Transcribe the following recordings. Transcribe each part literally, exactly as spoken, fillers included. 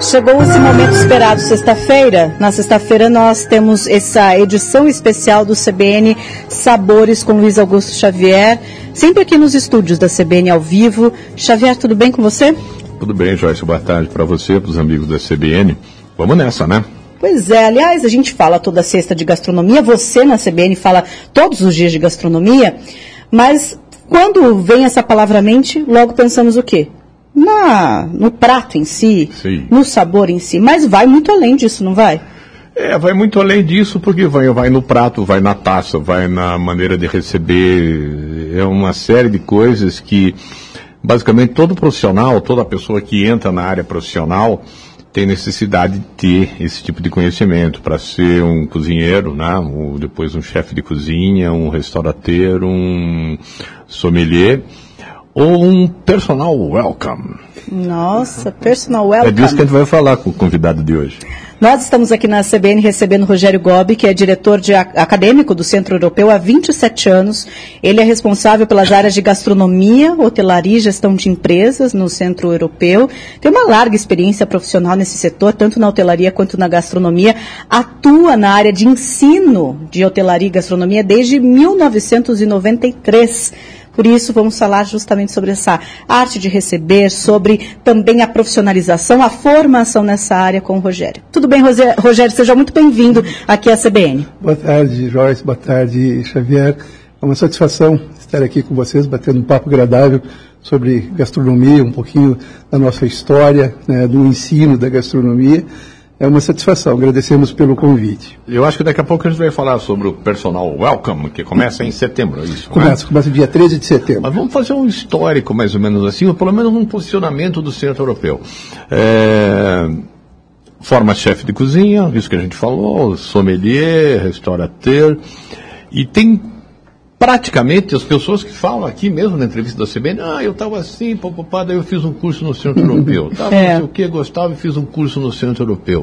Chegou esse momento esperado, sexta-feira. Na sexta-feira nós temos essa edição especial do C B N Sabores com Luiz Augusto Xavier, sempre aqui nos estúdios da C B N ao vivo. Xavier, tudo bem com você? Tudo bem, Joyce. Boa tarde para você, para os amigos da C B N. Vamos nessa, né? Pois é, aliás, a gente fala toda sexta de gastronomia, você na C B N fala todos os dias de gastronomia, mas quando vem essa palavra à mente, logo pensamos o quê? Na, no prato em si, Sim. no sabor em si, mas vai muito além disso, não vai? É, vai muito além disso, porque vai, vai no prato, vai na taça, vai na maneira de receber, é uma série de coisas que, basicamente, todo profissional, toda pessoa que entra na área profissional tem necessidade de ter esse tipo de conhecimento para ser um cozinheiro, né? Ou depois um chefe de cozinha, um restaurateur, um sommelier, ou um personal welcome. Nossa, personal welcome. É disso que a gente vai falar com o convidado de hoje. Nós estamos aqui na C B N recebendo o Rogério Gobi, que é diretor de, acadêmico do Centro Europeu há vinte e sete anos. Ele é responsável pelas áreas de gastronomia, hotelaria e gestão de empresas no Centro Europeu. Tem uma larga experiência profissional nesse setor, tanto na hotelaria quanto na gastronomia. Atua na área de ensino de hotelaria e gastronomia desde mil novecentos e noventa e três. Por isso, vamos falar justamente sobre essa arte de receber, sobre também a profissionalização, a formação nessa área com o Rogério. Tudo bem, Rogério? Seja muito bem-vindo aqui à C B N. Boa tarde, Joyce. Boa tarde, Xavier. É uma satisfação estar aqui com vocês, batendo um papo agradável sobre gastronomia, um pouquinho da nossa história, né, do ensino da gastronomia. É uma satisfação, agradecemos pelo convite. Eu acho que daqui a pouco a gente vai falar sobre o Personal Welcome, que começa em setembro, é isso? Começa, né? começa dia treze de setembro. Mas vamos fazer um histórico, mais ou menos assim, ou pelo menos um posicionamento do Centro Europeu. É... Forma chefe de cozinha, isso que a gente falou, sommelier, restaurateur, e tem praticamente as pessoas que falam aqui mesmo na entrevista da C B N, ah, eu estava assim, papapá, daí eu fiz um curso no Centro Europeu. Estava É. não sei o que, gostava e fiz um curso no Centro Europeu.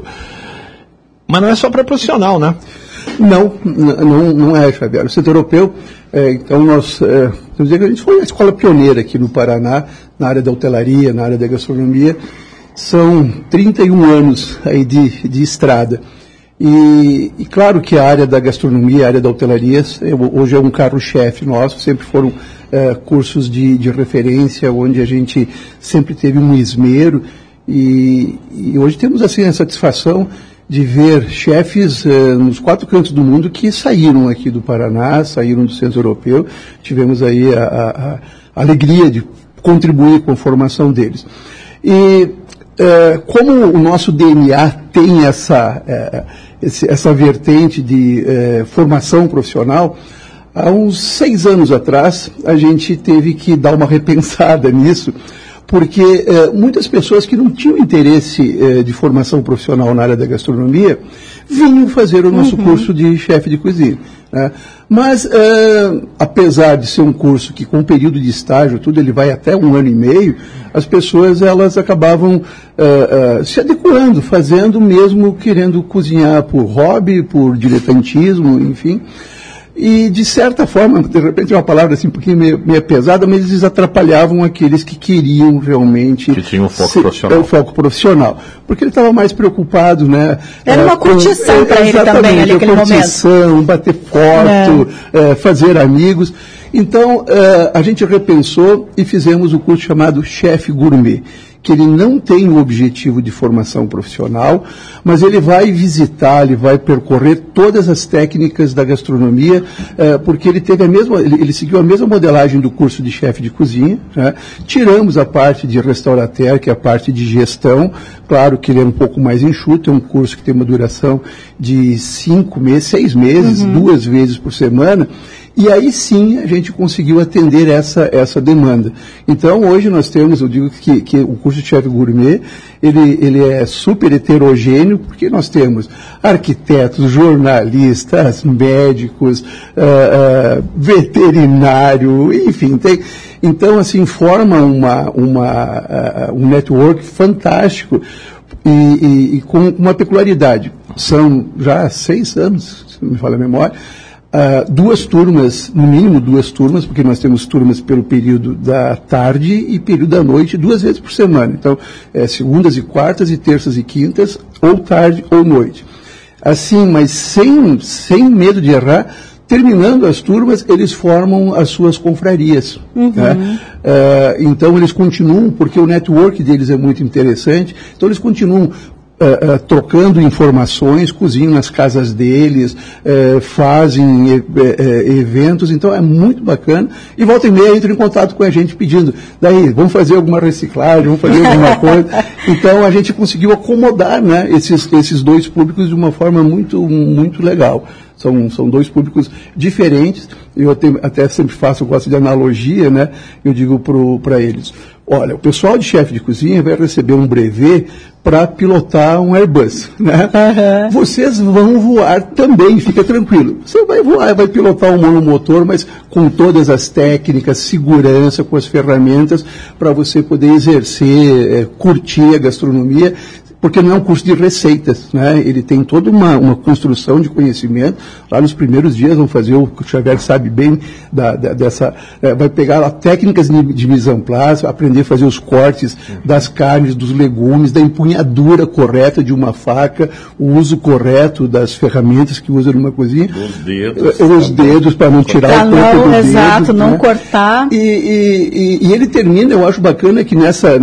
Mas não é só para profissional, né? Não, não, não é, Xavier. O Centro Europeu, é, então nós, é, vamos dizer que a gente foi a escola pioneira aqui no Paraná, na área da hotelaria, na área da gastronomia. São trinta e um anos aí de, de estrada. E, e claro que a área da gastronomia, a área da hotelaria, hoje é um carro-chefe nosso, sempre foram é, cursos de, de referência, onde a gente sempre teve um esmero, e, e hoje temos assim a satisfação de ver chefes é, nos quatro cantos do mundo que saíram aqui do Paraná, saíram do Centro Europeu, tivemos aí a, a, a alegria de contribuir com a formação deles. E é, como o nosso D N A tem essa... É, Esse, essa vertente de eh, formação profissional, há uns seis anos atrás, a gente teve que dar uma repensada nisso, porque eh, muitas pessoas que não tinham interesse eh, de formação profissional na área da gastronomia vinham fazer o nosso uhum. curso de chefe de cozinha. Né? Mas, eh, apesar de ser um curso que com período de estágio, tudo, ele vai até um ano e meio, as pessoas elas acabavam eh, eh, se adequando, fazendo mesmo querendo cozinhar por hobby, por diletantismo, enfim. E, de certa forma, de repente é uma palavra assim um pouquinho meio, meio pesada, mas eles atrapalhavam aqueles que queriam realmente... Que tinham um foco ser, profissional. É, o foco profissional. Porque ele estava mais preocupado, né? Era uma curtição para ele também, ali naquele momento. Curtição, bater foto, é. É, fazer amigos. Então, é, a gente repensou e fizemos o curso chamado Chef Gourmet, que ele não tem o objetivo de formação profissional, mas ele vai visitar, ele vai percorrer todas as técnicas da gastronomia, eh, porque ele teve a mesma, ele, ele seguiu a mesma modelagem do curso de chefe de cozinha, né? Tiramos a parte de restaurateur, que é a parte de gestão, claro que ele é um pouco mais enxuto, é um curso que tem uma duração de cinco meses, seis meses, uhum. duas vezes por semana. E aí sim a gente conseguiu atender essa, essa demanda. Então hoje nós temos, eu digo que, que o curso de chefe gourmet, ele, ele é super heterogêneo, porque nós temos arquitetos, jornalistas, médicos, uh, uh, veterinário, enfim, tem, então assim forma uma, uma, uh, um network fantástico e, e, e com uma peculiaridade. São já seis anos, se não me falha a memória, uh, duas turmas, no mínimo duas turmas, porque nós temos turmas pelo período da tarde e período da noite, duas vezes por semana. Então, é, segundas e quartas e terças e quintas, ou tarde ou noite. Assim, mas sem, sem medo de errar, terminando as turmas, eles formam as suas confrarias. Uhum. Né? Uh, então, eles continuam, porque o network deles é muito interessante, então eles continuam Uh, uh, trocando informações, cozinham nas casas deles, uh, fazem uh, uh, eventos, então é muito bacana. E volta e meia entram em contato com a gente pedindo, daí, vamos fazer alguma reciclagem, vamos fazer alguma coisa. Então a gente conseguiu acomodar, né, esses, esses dois públicos de uma forma muito, muito legal. São, são dois públicos diferentes. Eu até, até sempre faço, eu gosto de analogia, né? Eu digo para eles, olha, o pessoal de chefe de cozinha vai receber um brevet para pilotar um Airbus, né? Uhum. Vocês vão voar também, fica tranquilo. Você vai voar, vai pilotar um monomotor, mas com todas as técnicas, segurança, com as ferramentas, para você poder exercer, é, curtir a gastronomia, porque não é um curso de receitas, né? Ele tem toda uma, uma construção de conhecimento. Lá nos primeiros dias vão fazer, o Xavier sabe bem da, da, dessa, é, vai pegar lá técnicas de, de mise en place, aprender a fazer os cortes das carnes, dos legumes, da empunhadura correta de uma faca, o uso correto das ferramentas que usa numa cozinha. Os dedos. Os dedos para não tirar o corpo do dedo. Exato, não né? cortar. E, e, e, e ele termina, eu acho bacana que nessa,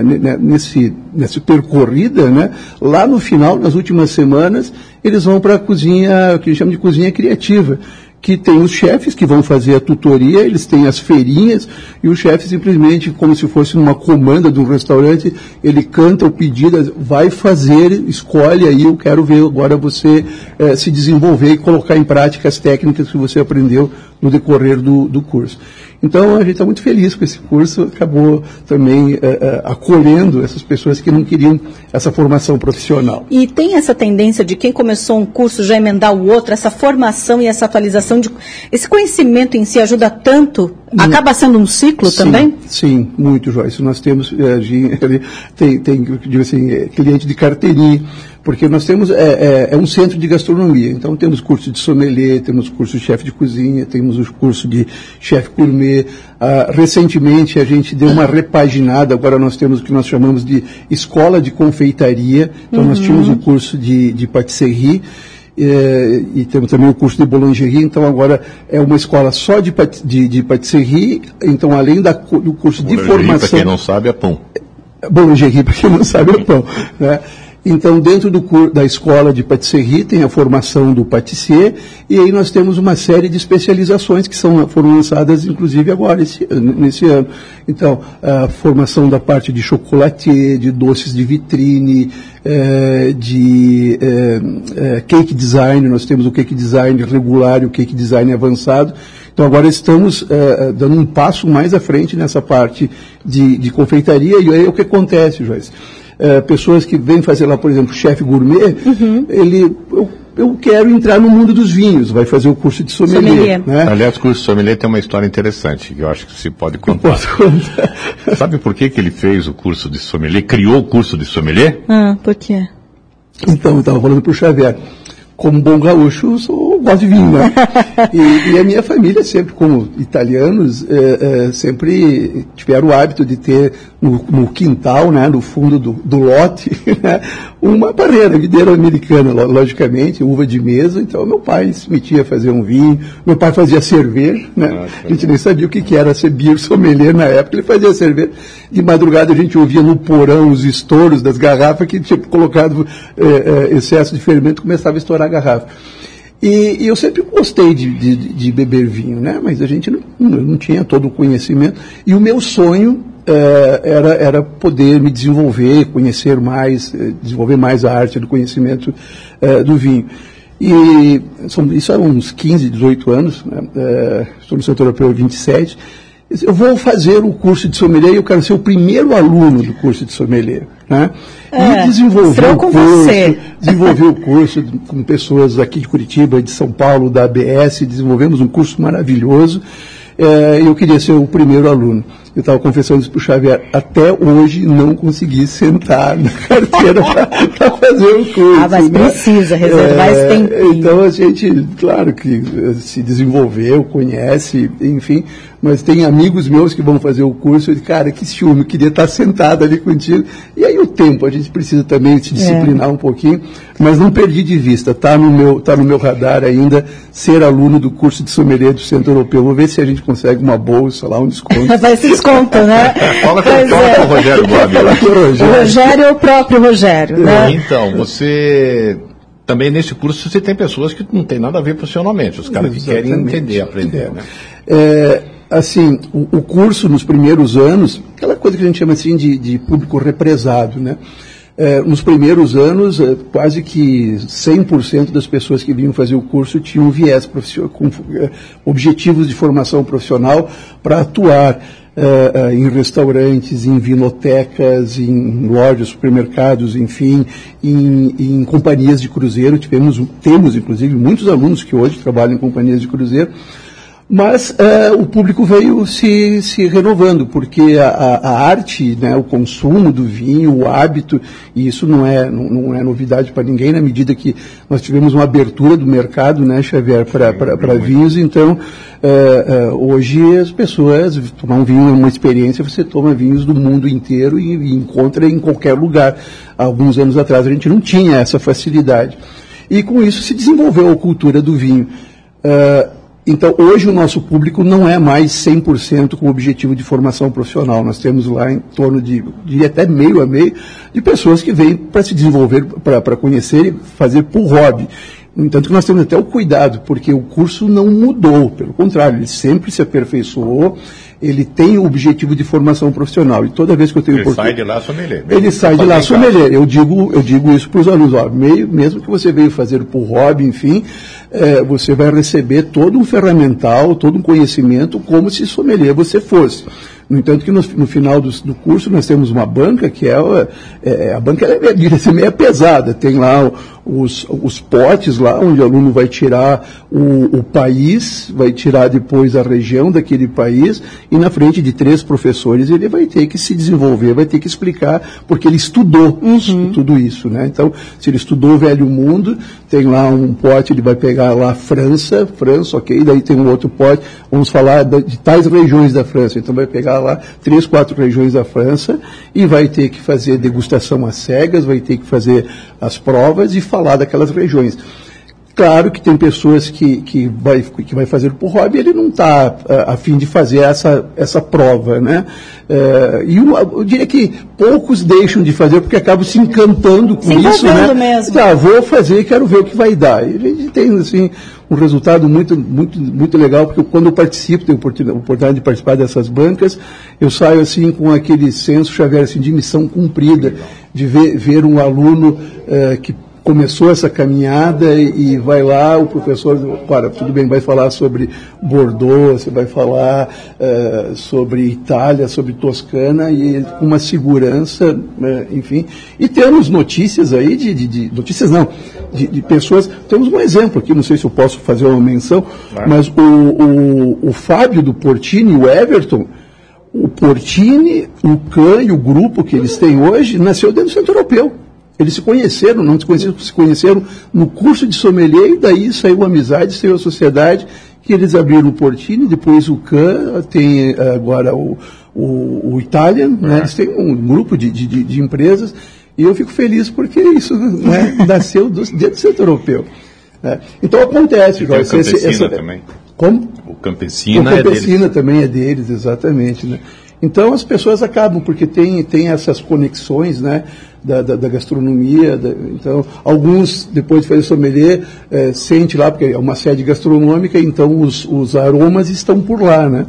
nesse, nessa percorrida, né? Lá no final, nas últimas semanas, eles vão para a cozinha, o que a gente chama de cozinha criativa, que tem os chefes que vão fazer a tutoria, eles têm as feirinhas, e o chefe simplesmente, como se fosse numa comanda de um restaurante, ele canta o pedido, vai fazer, escolhe aí, eu quero ver agora você eh, se desenvolver e colocar em prática as técnicas que você aprendeu no decorrer do, do curso. Então, a gente está muito feliz com esse curso, acabou também uh, uh, acolhendo essas pessoas que não queriam essa formação profissional. E tem essa tendência de quem começou um curso já emendar o outro, essa formação e essa atualização, de, esse conhecimento em si ajuda tanto? Acaba sendo um ciclo sim, também? Sim, muito, Joyce. Nós temos, uh, tem, tem digo assim, cliente de carteirinha, porque nós temos, é, é, é um centro de gastronomia, então temos curso de sommelier, temos curso de chefe de cozinha, temos o curso de chefe gourmet. Ah, recentemente a gente deu uma repaginada, agora nós temos o que nós chamamos de escola de confeitaria, então uhum. nós tínhamos o curso de, de patisserie, É, e temos também o curso de boulangerie, então agora é uma escola só de, de, de patisserie, então além da, do curso de formação... Para quem não sabe é pão. Boulangerie, para quem não sabe é pão, né? Então, dentro do, da escola de patisserie tem a formação do patissier, e aí nós temos uma série de especializações que são, foram lançadas, inclusive, agora, esse, nesse ano. Então, a formação da parte de chocolatier, de doces de vitrine, eh, de eh, eh, cake design, nós temos o cake design regular e o cake design avançado. Então, agora estamos eh, dando um passo mais à frente nessa parte de, de confeitaria, e aí o que acontece, Joyce? Uh, pessoas que vêm fazer lá, por exemplo, chefe gourmet, uhum. ele, eu, eu quero entrar no mundo dos vinhos, vai fazer o curso de sommelier. sommelier. Né? Aliás, o curso de sommelier tem uma história interessante, que eu acho que se pode contar. Posso contar. Sabe por que, que ele fez o curso de sommelier, criou o curso de sommelier? Ah, por quê? Então, eu estava falando para o Xavier, como bom gaúcho, eu sou, gosto de vinho, né? E, e a minha família, sempre como italianos, é, é, sempre tiveram o hábito de ter no, no quintal, né, no fundo do, do lote, né, uma barreira, videira americana, logicamente, uva de mesa. Então, meu pai se metia a fazer um vinho, meu pai fazia cerveja, né? Ah, a gente nem sabia o que, que era ser beer sommelier na época, ele fazia cerveja. De madrugada a gente ouvia no porão os estouros das garrafas que tinha colocado é, é, excesso de fermento, começava a estourar a garrafa. E, e eu sempre gostei de, de, de beber vinho, né? Mas a gente não, não tinha todo o conhecimento. E o meu sonho é, era, era poder me desenvolver, conhecer mais, desenvolver mais a arte do conhecimento é, do vinho. E são, isso há uns quinze, dezoito anos, né? É, estou no Centro Europeu há vinte e sete. Eu vou fazer o curso de sommelier e eu quero ser o primeiro aluno do curso de sommelier, né? É, e desenvolver o com curso, você. desenvolver o curso com pessoas aqui de Curitiba, de São Paulo, da A B S, desenvolvemos um curso maravilhoso. É, eu queria ser o primeiro aluno. eu estava confessando isso para o Xavier, até hoje não consegui sentar na carteira para fazer o curso. Ah, mas né? Precisa reservar é, esse tempinho. Então a gente, claro que se desenvolveu, conhece, enfim, mas tem amigos meus que vão fazer o curso e, cara, que ciúme, eu queria estar sentado ali contigo. E aí o tempo, a gente precisa também se disciplinar é. um pouquinho, mas não perdi de vista, está no meu, tá no meu radar ainda ser aluno do curso de sommelier do Centro Europeu. Vou ver se a gente consegue uma bolsa lá, um desconto. Vai ser desconto, né? Fala com, fala é. com o Rogério Gobi. O Rogério é o próprio Rogério, né? Então, você... Também nesse curso você tem pessoas que não tem nada a ver profissionalmente, os caras que Exatamente. querem entender, aprender, né? É, assim, o, o curso nos primeiros anos, aquela coisa que a gente chama assim de, de público represado, né? É, nos primeiros anos, é, quase que cem por cento das pessoas que vinham fazer o curso tinham viés profissional, com é, objetivos de formação profissional para atuar é, é, em restaurantes, em vinotecas, em lojas, supermercados, enfim, em, em companhias de cruzeiro. Tivemos, temos, inclusive, muitos alunos que hoje trabalham em companhias de cruzeiro. Mas uh, o público veio se, se renovando, porque a, a, a arte, né, o consumo do vinho, o hábito, e isso não é, não, não é novidade para ninguém, na medida que nós tivemos uma abertura do mercado, né, Xavier, para vinhos, então uh, uh, hoje as pessoas, tomar um vinho é uma experiência, você toma vinhos do mundo inteiro e, e encontra em qualquer lugar. Há alguns anos atrás a gente não tinha essa facilidade. E com isso se desenvolveu a cultura do vinho. Uh, Então, hoje o nosso público não é mais cem por cento com o objetivo de formação profissional. Nós temos lá em torno de, de até meio a meio, de pessoas que vêm para se desenvolver, para conhecer e fazer por hobby. No entanto, que nós temos até o cuidado, porque o curso não mudou, pelo contrário, ele sempre se aperfeiçoou, ele tem o objetivo de formação profissional. E toda vez que eu tenho ele sai de lá sommelier. Ele sai de lá sommelier. Eu digo, eu digo isso para os alunos, ó, meio, mesmo que você veio fazer por hobby, enfim, é, você vai receber todo um ferramental, todo um conhecimento, como se sommelier você fosse. No entanto que no, no final do, do curso nós temos uma banca que é, é a banca é meio, meio pesada, tem lá os, os potes lá onde o aluno vai tirar o, o país, vai tirar depois a região daquele país e na frente de três professores ele vai ter que se desenvolver, vai ter que explicar porque ele estudou uhum. tudo isso, né? Então, se ele estudou o Velho Mundo, tem lá um pote, ele vai pegar lá França, França, ok, daí tem um outro pote, vamos falar de, de tais regiões da França, então vai pegar lá três, quatro regiões da França e vai ter que fazer degustação às cegas, vai ter que fazer as provas e falar daquelas regiões. Claro que tem pessoas que, que, vai, que vai fazer por hobby, ele não está a, a fim de fazer essa, essa prova, né? É, e eu, eu diria que poucos deixam de fazer porque acabam se encantando com se isso, né? Mesmo. Tá, vou fazer, quero ver o que vai dar. E a gente tem, assim, um resultado muito, muito, muito legal, porque quando eu participo, tenho a oportunidade de participar dessas bancas, eu saio, assim, com aquele senso, Xavier, assim, de missão cumprida, de ver, ver um aluno é, que começou essa caminhada e, e vai lá, o professor, para, tudo bem, vai falar sobre Bordeaux, você vai falar uh, sobre Itália, sobre Toscana, e com uma segurança, uh, enfim. E temos notícias aí, de, de, de notícias não, de, de pessoas, temos um exemplo aqui, não sei se eu posso fazer uma menção, claro. Mas o, o, o Fábio do Portini, o Everton, o Portini, o Can e o grupo que eles têm hoje, nasceu dentro do Centro Europeu. Eles se conheceram, não se conheceram, se conheceram no curso de sommelier, e daí saiu a amizade, saiu a sociedade, que eles abriram o Portini, depois o Can, tem agora o, o, o Italian, né? Eles têm um grupo de, de, de empresas, e eu fico feliz porque isso, né, nasceu do, dentro do Centro Europeu. Né? Então acontece. E o Campesina essa, também. Como? O Campesina, o Campesina é deles. também é deles, exatamente. Né? Então as pessoas acabam, porque tem, tem essas conexões, né? Da, da, da gastronomia, da, então alguns depois de fazer sommelier é, sente lá, porque é uma sede gastronômica, então os, os aromas estão por lá, né?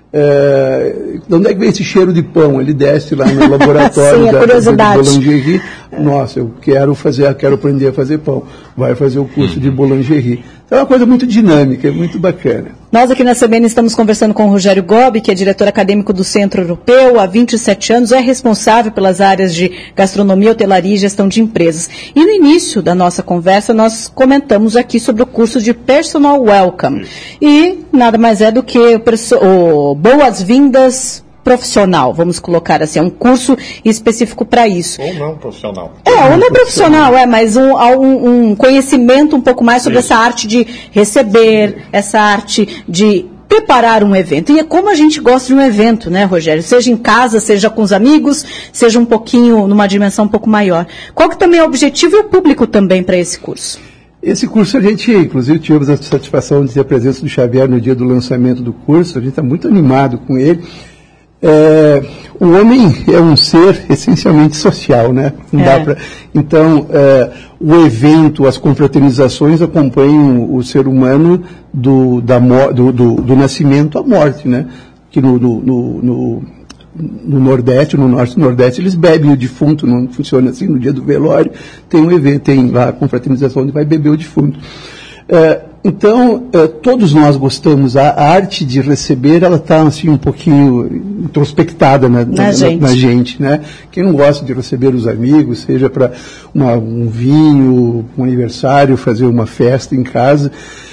É, de onde é que vem esse cheiro de pão? Ele desce lá no laboratório Sim, da, curiosidade. da boulangerie. Nossa, eu quero fazer, quero aprender a fazer pão. Vai fazer o curso de boulangerie. Então é uma coisa muito dinâmica, é muito bacana. Nós aqui na C B N estamos conversando com o Rogério Gobi, que é diretor acadêmico do Centro Europeu há vinte e sete anos, é responsável pelas áreas de gastronomia, hotelaria e gestão de empresas. E no início da nossa conversa nós comentamos aqui sobre o curso de Personal Welcome. E nada mais é do que o, o boas-vindas profissional, vamos colocar assim, é um curso específico para isso. Ou não profissional. É, ou não profissional, é, mas um, um, um conhecimento um pouco mais sobre isso. Essa arte de receber, essa arte de preparar um evento. E é como a gente gosta de um evento, né, Rogério? Seja em casa, seja com os amigos, seja um pouquinho, numa dimensão um pouco maior. Qual que também é o objetivo e o público também para esse curso? Esse curso a gente, inclusive, tivemos a satisfação de ter a presença do Xavier no dia do lançamento do curso, a gente está muito animado com ele. É, o homem é um ser essencialmente social, né? Não dá é. pra, então, é, o evento, as confraternizações acompanham o ser humano do, da, do, do, do nascimento à morte, né? Que no, no, no, no, no Nordeste, no Norte e no Nordeste, eles bebem o defunto, não funciona assim, no dia do velório, tem um evento, tem lá a confraternização onde vai beber o defunto. É, então, é, todos nós gostamos, a, a arte de receber, ela está assim, um pouquinho introspectada na, na, na, gente. na gente, né? Quem não gosta de receber os amigos, seja para um vinho, um aniversário, fazer uma festa em casa,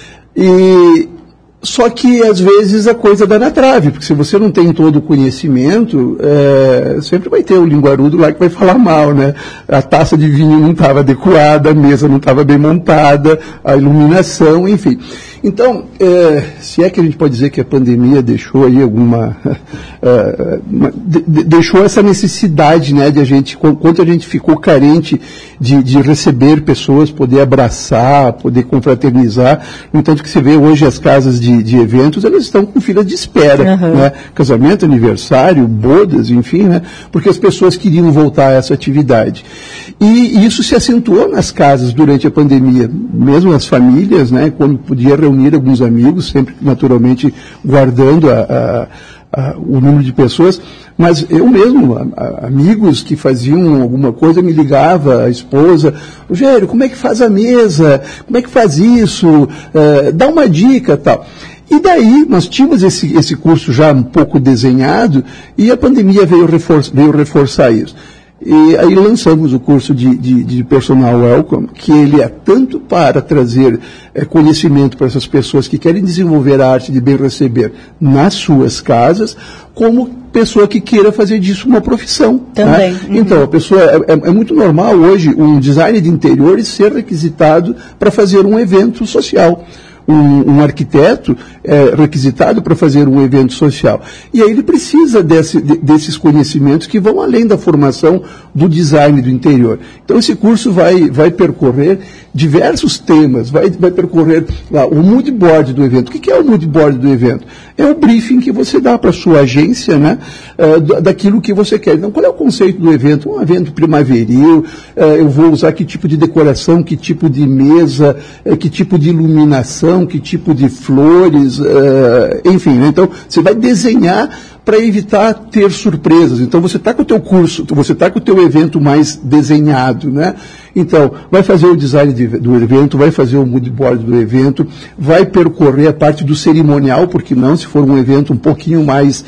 e só que, às vezes, a coisa dá na trave, porque se você não tem todo o conhecimento, é, sempre vai ter o linguarudo lá que vai falar mal, né? A taça de vinho não estava adequada, a mesa não estava bem montada, a iluminação, enfim. Então, é, se é que a gente pode dizer que a pandemia deixou aí alguma... É, uma, de, de, deixou essa necessidade, né, de a gente, quanto a gente ficou carente de, de receber pessoas, poder abraçar, poder confraternizar. No entanto que você vê hoje as casas de, de eventos, elas estão com fila de espera, uhum. né? Casamento, aniversário, bodas, enfim, né? Porque as pessoas queriam voltar a essa atividade. E isso se acentuou nas casas durante a pandemia, mesmo as famílias, né, quando podia reunir alguns amigos, sempre naturalmente guardando a, a, a, o número de pessoas, mas eu mesmo, a, a, amigos que faziam alguma coisa, me ligava, a esposa, Rogério, como é que faz a mesa? Como é que faz isso? Uh, dá uma dica, tal. E daí, nós tínhamos esse, esse curso já um pouco desenhado, e a pandemia veio, refor- veio reforçar isso. E aí lançamos o curso de, de, de Personal Welcome, que ele é tanto para trazer é, conhecimento para essas pessoas que querem desenvolver a arte de bem receber nas suas casas, como pessoa que queira fazer disso uma profissão. Também. Né? Uhum. Então, a pessoa, é, é muito normal hoje um designer de interiores ser requisitado para fazer um evento social. Um, um arquiteto é requisitado para fazer um evento social. E aí ele precisa desse, de, desses conhecimentos que vão além da formação do design do interior. Então esse curso vai, vai percorrer diversos temas, vai, vai percorrer lá, o mood board do evento. O que, que é o mood board do evento? É o briefing que você dá para a sua agência, né, uh, daquilo que você quer. Então, qual é o conceito do evento? Um evento primaveril, uh, eu vou usar que tipo de decoração, que tipo de mesa, uh, que tipo de iluminação, que tipo de flores, uh, enfim. Né? Então, você vai desenhar para evitar ter surpresas. Então, você está com o teu curso, você está com o teu evento mais desenhado, né? Então, vai fazer o design de, do evento, vai fazer o mood board do evento, vai percorrer a parte do cerimonial, porque não, se for um evento um pouquinho mais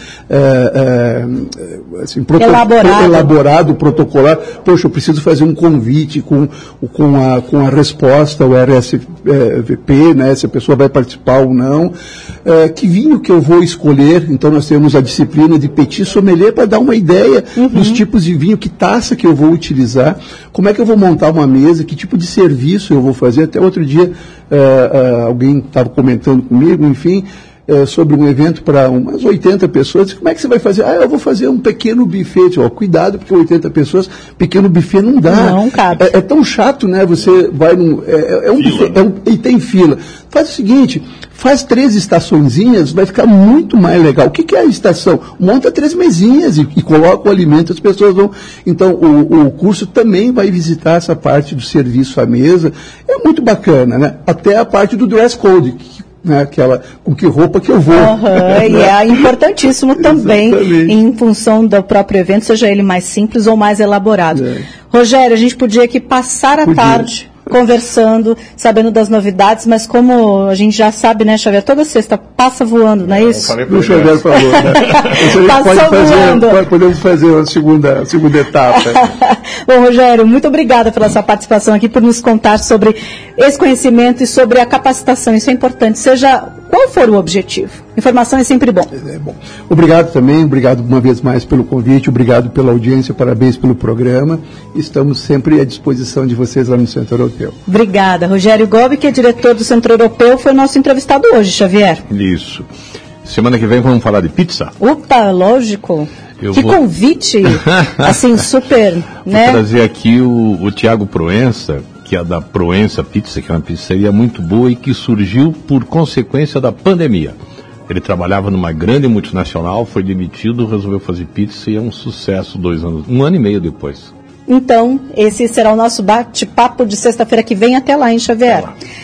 é, é, assim, proto- elaborado. elaborado, protocolar, poxa, eu preciso fazer um convite com, com, a, com a resposta, o R S V P, né, se a pessoa vai participar ou não, é, que vinho que eu vou escolher. Então, nós temos a disciplina de petit sommelier para dar uma ideia uhum. dos tipos de vinho, que taça que eu vou utilizar, como é que eu vou montar uma mesa, que tipo de serviço eu vou fazer. Até outro dia, uh, uh, alguém estava comentando comigo, enfim, uh, sobre um evento para umas oitenta pessoas. Como é que você vai fazer? Ah, eu vou fazer um pequeno buffet. Oh, cuidado, porque oitenta pessoas, pequeno buffet não dá. Não cabe. É, é tão chato, né? Você vai num... É, é um buffet, é um, e tem fila. Faz o seguinte, faz três estaçõezinhas, vai ficar muito mais legal. O que, que é a estação? Monta três mesinhas e, e coloca o alimento, as pessoas vão... Então, o, o curso também vai visitar essa parte do serviço à mesa. É muito bacana, né? Até a parte do dress code, que, né? Aquela, com que roupa que eu vou. Uhum, né? E é importantíssimo também, Exatamente. Em função do próprio evento, seja ele mais simples ou mais elaborado. É. Rogério, a gente podia aqui passar a Podia. tarde conversando, sabendo das novidades, mas como a gente já sabe, né, Xavier, toda sexta passa voando, não é isso? O Xavier falou, né? Passou pode fazer, voando. pode, podemos fazer a segunda, a segunda etapa. Bom, Rogério, muito obrigada pela sua participação aqui, por nos contar sobre esse conhecimento e sobre a capacitação. Isso é importante, seja qual for o objetivo. Informação é sempre bom. É bom. Obrigado também, obrigado uma vez mais pelo convite, obrigado pela audiência, parabéns pelo programa. Estamos sempre à disposição de vocês lá no Centro Europeu. Obrigada. Rogério Gobi, que é diretor do Centro Europeu, foi nosso entrevistado hoje, Xavier. Isso. Semana que vem vamos falar de pizza? Opa, lógico. Eu que vou... convite, assim, super, vou né? Vou trazer aqui o, o Tiago Proença, que é da Proença Pizza, que é uma pizzaria muito boa e que surgiu por consequência da pandemia. Ele trabalhava numa grande multinacional, foi demitido, resolveu fazer pizza e é um sucesso dois anos, um ano e meio depois. Então, esse será o nosso bate-papo de sexta-feira que vem. Até lá, hein, Xavier?